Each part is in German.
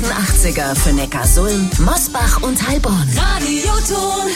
besten 80er für Neckarsulm, Mosbach und Heilbronn. Radioton.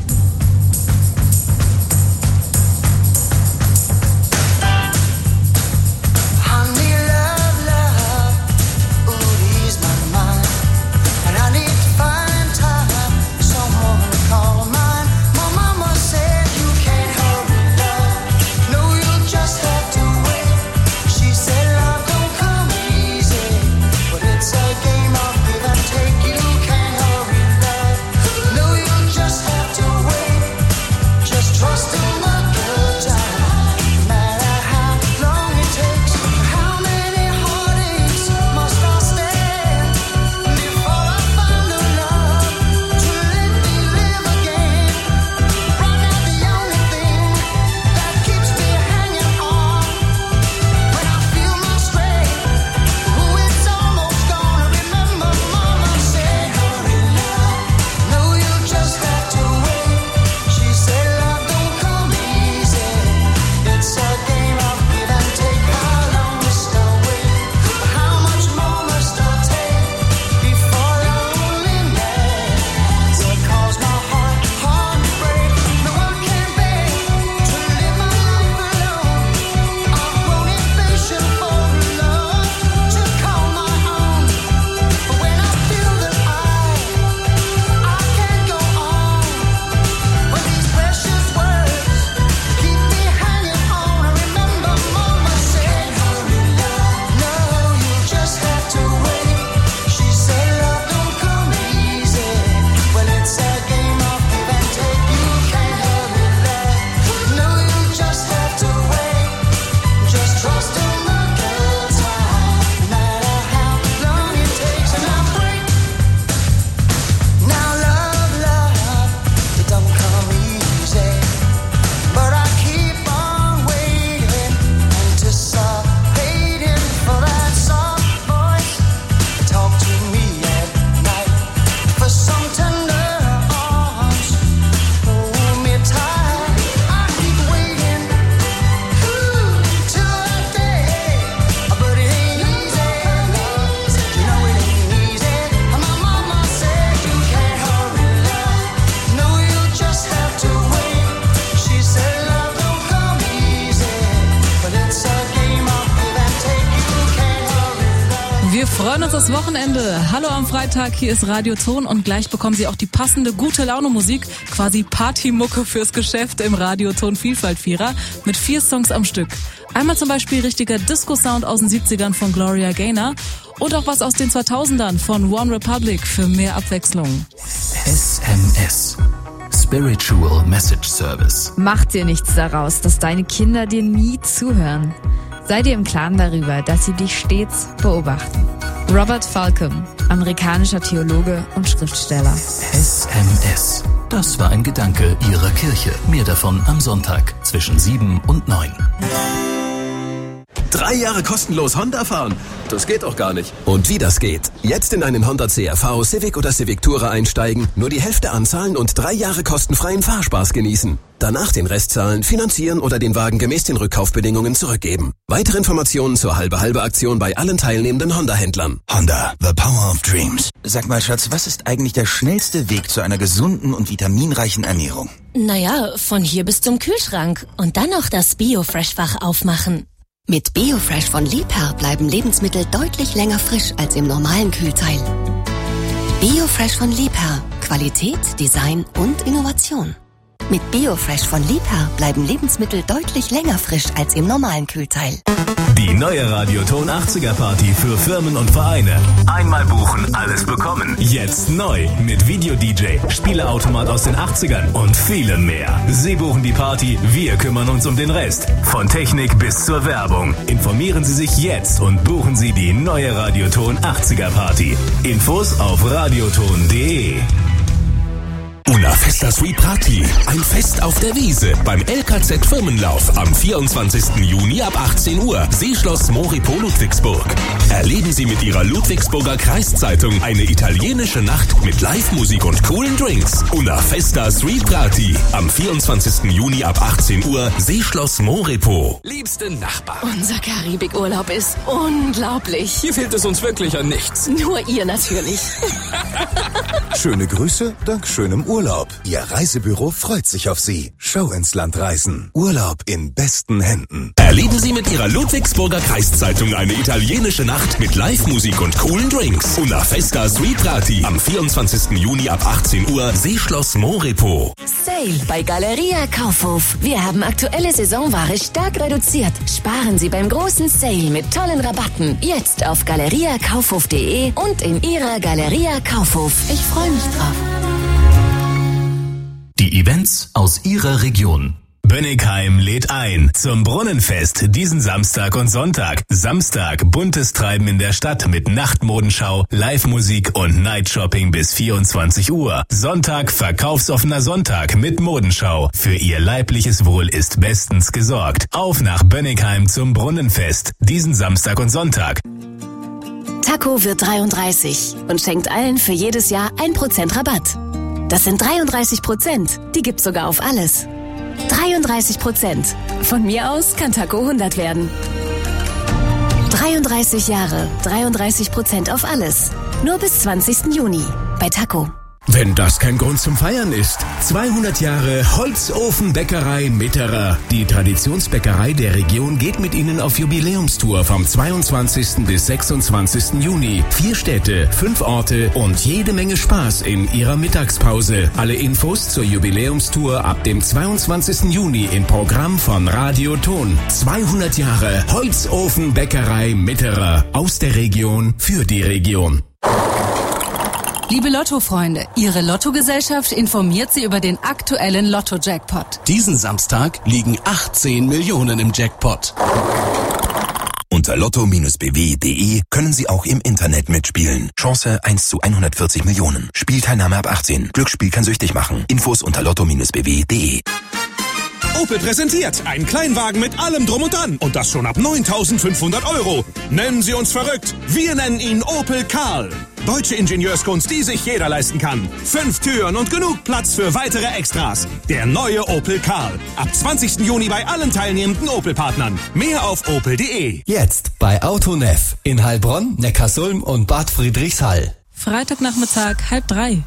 Wir freuen uns aufs Wochenende. Hallo am Freitag, hier ist Radioton und gleich bekommen Sie auch die passende Gute-Laune-Musik, quasi Partymucke fürs Geschäft im Radioton Vielfalt-Vierer mit 4 Songs am Stück. Einmal zum Beispiel richtiger Disco-Sound aus den 70ern von Gloria Gaynor und auch was aus den 2000ern von One Republic für mehr Abwechslung. SMS. Spiritual Message Service. Mach dir nichts daraus, dass deine Kinder dir nie zuhören. Sei dir im Klaren darüber, dass sie dich stets beobachten. Robert Falcom, amerikanischer Theologe und Schriftsteller. SMS. Das war ein Gedanke Ihrer Kirche. Mehr davon am Sonntag zwischen 7 und 9. 3 Jahre kostenlos Honda fahren? Das geht doch gar nicht. Und wie das geht? Jetzt in einen Honda CR-V, Civic oder Civic Tourer einsteigen, nur die Hälfte anzahlen und 3 Jahre kostenfreien Fahrspaß genießen. Danach den Rest zahlen, finanzieren oder den Wagen gemäß den Rückkaufbedingungen zurückgeben. Weitere Informationen zur Halbe-Halbe-Aktion bei allen teilnehmenden Honda-Händlern. Honda, the power of dreams. Sag mal, Schatz, was ist eigentlich der schnellste Weg zu einer gesunden und vitaminreichen Ernährung? Naja, von hier bis zum Kühlschrank und dann noch das Biofresh-Fach aufmachen. Mit Biofresh von Liebherr bleiben Lebensmittel deutlich länger frisch als im normalen Kühlteil. Biofresh von Liebherr. Qualität, Design und Innovation. Mit Biofresh von Liebherr bleiben Lebensmittel deutlich länger frisch als im normalen Kühlteil. Die neue Radioton 80er Party für Firmen und Vereine. Einmal buchen, alles bekommen. Jetzt neu mit Video-DJ, Spieleautomat aus den 80ern und vielem mehr. Sie buchen die Party, wir kümmern uns um den Rest. Von Technik bis zur Werbung. Informieren Sie sich jetzt und buchen Sie die neue Radioton 80er Party. Infos auf radioton.de. Una Festa Sweet Party. Ein Fest auf der Wiese beim LKZ Firmenlauf am 24. Juni ab 18 Uhr. Seeschloss Moripo Ludwigsburg. Erleben Sie mit Ihrer Ludwigsburger Kreiszeitung eine italienische Nacht mit Live-Musik und coolen Drinks. Una Festa Sweet Party am 24. Juni ab 18 Uhr. Seeschloss Moripo. Liebste Nachbarn. Unser Karibikurlaub ist unglaublich. Hier fehlt es uns wirklich an nichts. Nur ihr natürlich. Schöne Grüße, dank schönem Urlaub. Ihr Reisebüro freut sich auf Sie. Schau ins Land reisen. Urlaub in besten Händen. Erleben Sie mit Ihrer Ludwigsburger Kreiszeitung eine italienische Nacht mit Live-Musik und coolen Drinks. Una Festa Sweet Party am 24. Juni ab 18 Uhr. Seeschloss Moripo. Sale bei Galeria Kaufhof. Wir haben aktuelle Saisonware stark reduziert. Sparen Sie beim großen Sale mit tollen Rabatten. Jetzt auf galeriakaufhof.de und in Ihrer Galeria Kaufhof. Ich freue mich drauf. Die Events aus Ihrer Region. Bönnigheim lädt ein zum Brunnenfest diesen Samstag und Sonntag. Samstag buntes Treiben in der Stadt mit Nachtmodenschau, Live-Musik und Night-Shopping bis 24 Uhr. Sonntag verkaufsoffener Sonntag mit Modenschau. Für Ihr leibliches Wohl ist bestens gesorgt. Auf nach Bönnigheim zum Brunnenfest diesen Samstag und Sonntag. Taco wird 33 und schenkt allen für jedes Jahr 1% Rabatt. Das sind 33%. Die gibt's sogar auf alles. 33%. Von mir aus kann Taco 100 werden. 33 Jahre, 33% auf alles. Nur bis 20. Juni bei Taco. Wenn das kein Grund zum Feiern ist. 200 Jahre Holzofenbäckerei Mitterer. Die Traditionsbäckerei der Region geht mit Ihnen auf Jubiläumstour vom 22. bis 26. Juni. 4 Städte, 5 Orte und jede Menge Spaß in Ihrer Mittagspause. Alle Infos zur Jubiläumstour ab dem 22. Juni im Programm von Radio Ton. 200 Jahre Holzofenbäckerei Mitterer. Aus der Region für die Region. Liebe Lotto-Freunde, Ihre Lottogesellschaft informiert Sie über den aktuellen Lotto-Jackpot. Diesen Samstag liegen 18 Millionen im Jackpot. Unter lotto-bw.de können Sie auch im Internet mitspielen. Chance 1 zu 140 Millionen. Spielteilnahme ab 18. Glücksspiel kann süchtig machen. Infos unter lotto-bw.de. Opel präsentiert einen Kleinwagen mit allem Drum und Dran. Und das schon ab 9.500 €. Nennen Sie uns verrückt. Wir nennen ihn Opel Karl. Deutsche Ingenieurskunst, die sich jeder leisten kann. 5 Türen und genug Platz für weitere Extras. Der neue Opel Karl. Ab 20. Juni bei allen teilnehmenden Opel-Partnern. Mehr auf opel.de. Jetzt bei Autonev in Heilbronn, Neckarsulm und Bad Friedrichshall. Freitagnachmittag 2:30.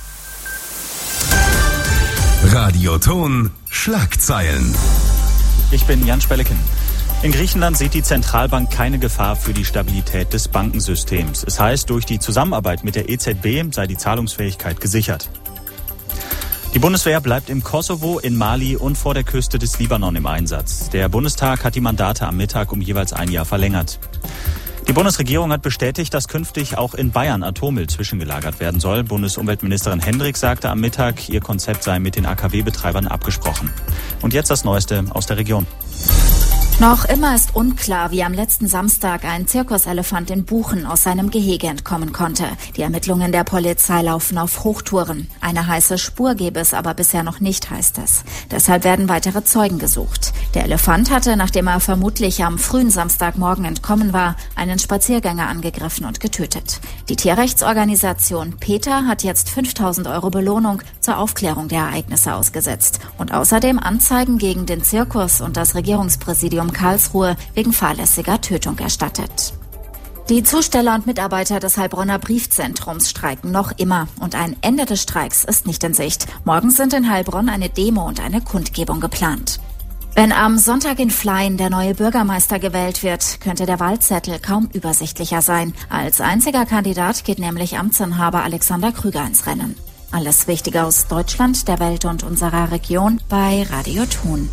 Radioton Schlagzeilen. Ich bin Jan Spelleken. In Griechenland sieht die Zentralbank keine Gefahr für die Stabilität des Bankensystems. Es heißt, durch die Zusammenarbeit mit der EZB sei die Zahlungsfähigkeit gesichert. Die Bundeswehr bleibt im Kosovo, in Mali und vor der Küste des Libanon im Einsatz. Der Bundestag hat die Mandate am Mittag um jeweils ein Jahr verlängert. Die Bundesregierung hat bestätigt, dass künftig auch in Bayern Atommüll zwischengelagert werden soll. Bundesumweltministerin Hendricks sagte am Mittag, ihr Konzept sei mit den AKW-Betreibern abgesprochen. Und jetzt das Neueste aus der Region. Noch immer ist unklar, wie am letzten Samstag ein Zirkuselefant in Buchen aus seinem Gehege entkommen konnte. Die Ermittlungen der Polizei laufen auf Hochtouren. Eine heiße Spur gebe es aber bisher noch nicht, heißt es. Deshalb werden weitere Zeugen gesucht. Der Elefant hatte, nachdem er vermutlich am frühen Samstagmorgen entkommen war, einen Spaziergänger angegriffen und getötet. Die Tierrechtsorganisation PETA hat jetzt 5.000 € Belohnung zur Aufklärung der Ereignisse ausgesetzt und außerdem Anzeigen gegen den Zirkus und das Regierungspräsidium Karlsruhe wegen fahrlässiger Tötung erstattet. Die Zusteller und Mitarbeiter des Heilbronner Briefzentrums streiken noch immer und ein Ende des Streiks ist nicht in Sicht. Morgen sind in Heilbronn eine Demo und eine Kundgebung geplant. Wenn am Sonntag in Flein der neue Bürgermeister gewählt wird, könnte der Wahlzettel kaum übersichtlicher sein. Als einziger Kandidat geht nämlich Amtsinhaber Alexander Krüger ins Rennen. Alles Wichtige aus Deutschland, der Welt und unserer Region bei Radio Ton.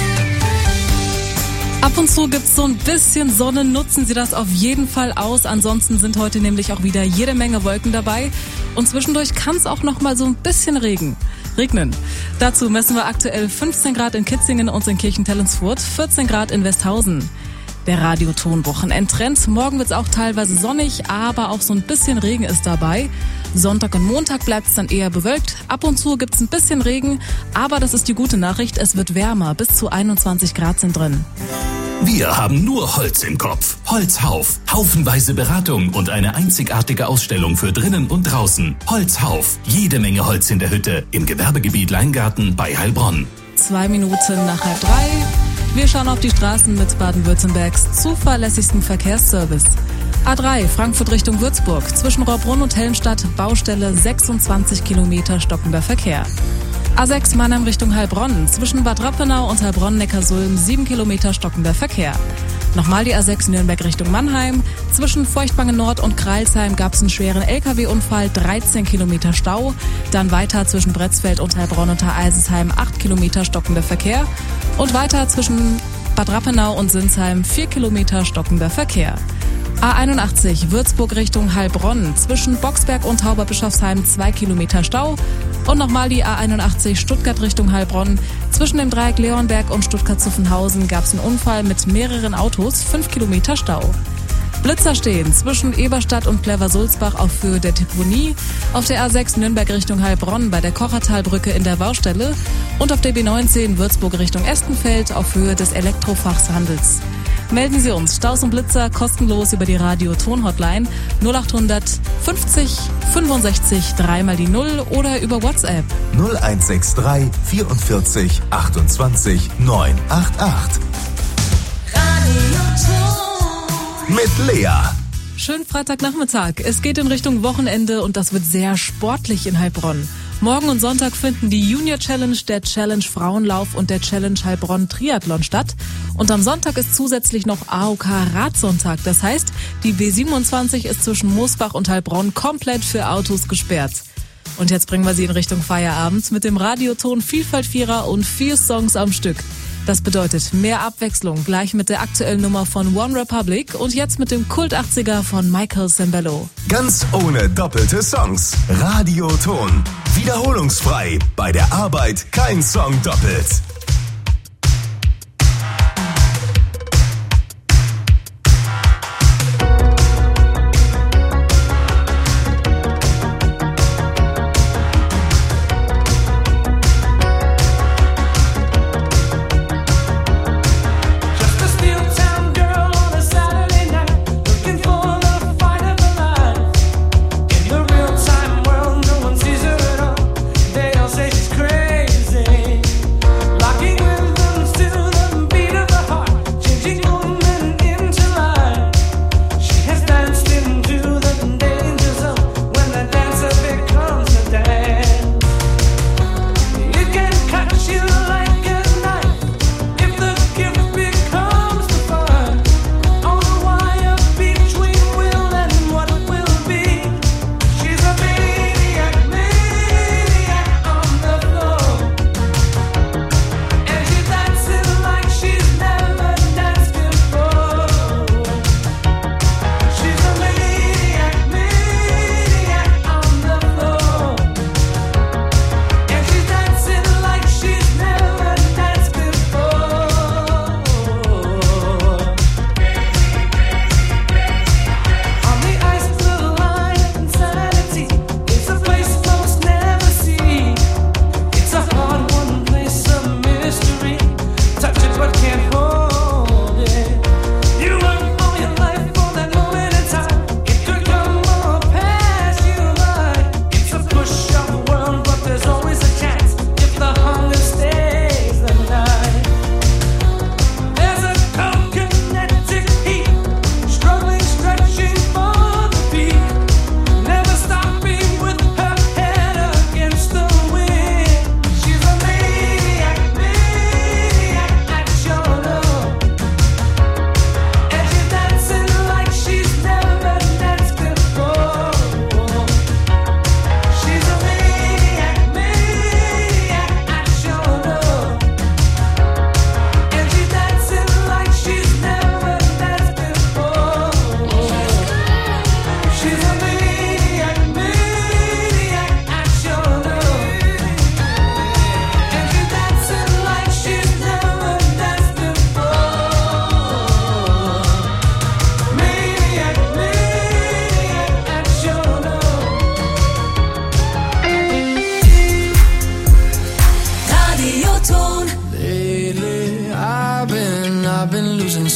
Ab und zu gibt's so ein bisschen Sonne, nutzen Sie das auf jeden Fall aus. Ansonsten sind heute nämlich auch wieder jede Menge Wolken dabei. Und zwischendurch kann es auch noch mal so ein bisschen regnen. Dazu messen wir aktuell 15 Grad in Kitzingen und in Kirchentellensfurth, 14 Grad in Westhausen. Der Radioton-Wochenendtrend. Morgen wird's auch teilweise sonnig, aber auch so ein bisschen Regen ist dabei. Sonntag und Montag bleibt's dann eher bewölkt. Ab und zu gibt's ein bisschen Regen, aber das ist die gute Nachricht, es wird wärmer. Bis zu 21 Grad sind drin. Wir haben nur Holz im Kopf. Holzhauf. Haufenweise Beratung und eine einzigartige Ausstellung für drinnen und draußen. Holzhauf. Jede Menge Holz in der Hütte im Gewerbegebiet Leingarten bei Heilbronn. 2 Minuten nach 2:30. Wir schauen auf die Straßen mit Baden-Württembergs zuverlässigsten Verkehrsservice. A3 Frankfurt Richtung Würzburg. Zwischen Rohrbrunn und Helmstadt Baustelle 26 Kilometer stockender Verkehr. A6 Mannheim Richtung Heilbronn. Zwischen Bad Rappenau und Heilbronn-Neckarsulm 7 Kilometer stockender Verkehr. Nochmal die A6 Nürnberg Richtung Mannheim. Zwischen Feuchtwangen Nord und Kreilsheim gab es einen schweren LKW-Unfall, 13 Kilometer Stau. Dann weiter zwischen Bretzfeld und Heilbronn unter Eisesheim 8 Kilometer stockender Verkehr. Und weiter zwischen Bad Rappenau und Sinsheim 4 Kilometer stockender Verkehr. A81 Würzburg Richtung Heilbronn. Zwischen Boxberg und Tauberbischofsheim 2 Kilometer Stau. Und nochmal die A81 Stuttgart Richtung Heilbronn. Zwischen dem Dreieck Leonberg und Stuttgart-Zuffenhausen gab es einen Unfall mit mehreren Autos, 5 Kilometer Stau. Blitzer stehen zwischen Eberstadt und Plever-Sulzbach auf Höhe der Deponie, auf der A6 Nürnberg Richtung Heilbronn bei der Kochertalbrücke in der Baustelle und auf der B19 Würzburg Richtung Estenfeld auf Höhe des Elektrofachhandels. Melden Sie uns Staus und Blitzer kostenlos über die Radio-Ton-Hotline 0800 50 65 3x0 oder über WhatsApp 0163 44 28 988. Mit Lea. Schönen Freitagnachmittag. Es geht in Richtung Wochenende und das wird sehr sportlich in Heilbronn. Morgen und Sonntag finden die Junior Challenge, der Challenge Frauenlauf und der Challenge Heilbronn Triathlon statt. Und am Sonntag ist zusätzlich noch AOK Radsonntag. Das heißt, die B27 ist zwischen Moosbach und Heilbronn komplett für Autos gesperrt. Und jetzt bringen wir Sie in Richtung Feierabend mit dem Radioton Vielfalt-Vierer und 4 Songs am Stück. Das bedeutet mehr Abwechslung, gleich mit der aktuellen Nummer von One Republic und jetzt mit dem Kult 80er von Michael Sembello. Ganz ohne doppelte Songs. Radioton. Wiederholungsfrei. Bei der Arbeit kein Song doppelt. Like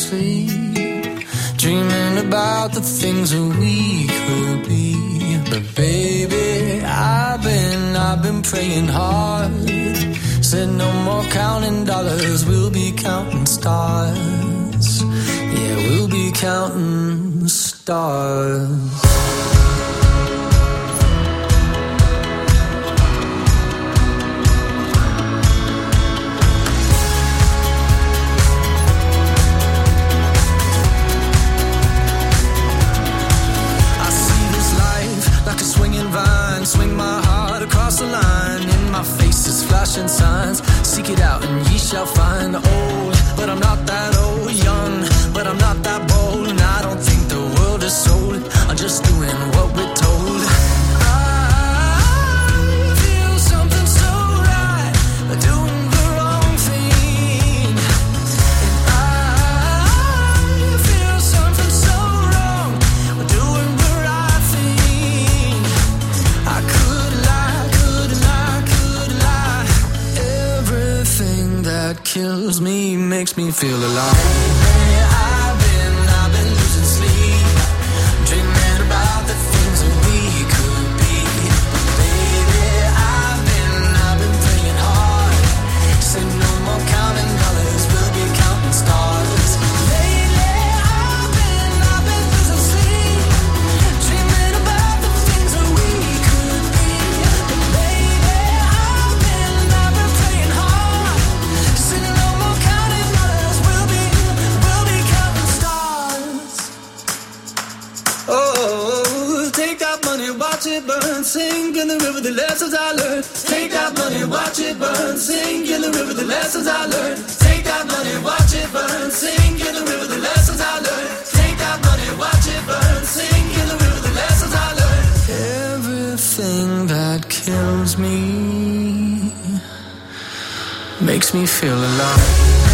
sleep, dreaming about the things that we could be. But baby, I've been praying hard. Said no more counting dollars, we'll be counting stars. Yeah, we'll be counting stars. Swing my heart across the line. In my face is flashing signs. Seek it out and ye shall find. Old, but I'm not that old. Young, but I'm not that bold. And I don't think the world is sold. I'm just doing what we're told. I feel something so right, doing the wrong thing. And I feel something so wrong, doing the right thing. I could lie. Everything that kills me makes me feel alive. I've been losing sleep, dreaming about the things that we could be. Baby, I've been praying hard. Said no more counting dollars, we'll be counting stars. Lately, I've been losing sleep, dreaming about the things that we could be. But baby, I've been praying hard. Said no more counting dollars, we'll be counting stars. Oh, take that money, watch it burn, sink in the river, the lessons I learned. Take that money, watch it burn, sink in the river, the lessons I learned. Take that money, watch it burn, sink in the river, the lessons I learned. Take that money, watch it burn, sink in the river, the lessons I learned. Everything that kills me makes me feel alive.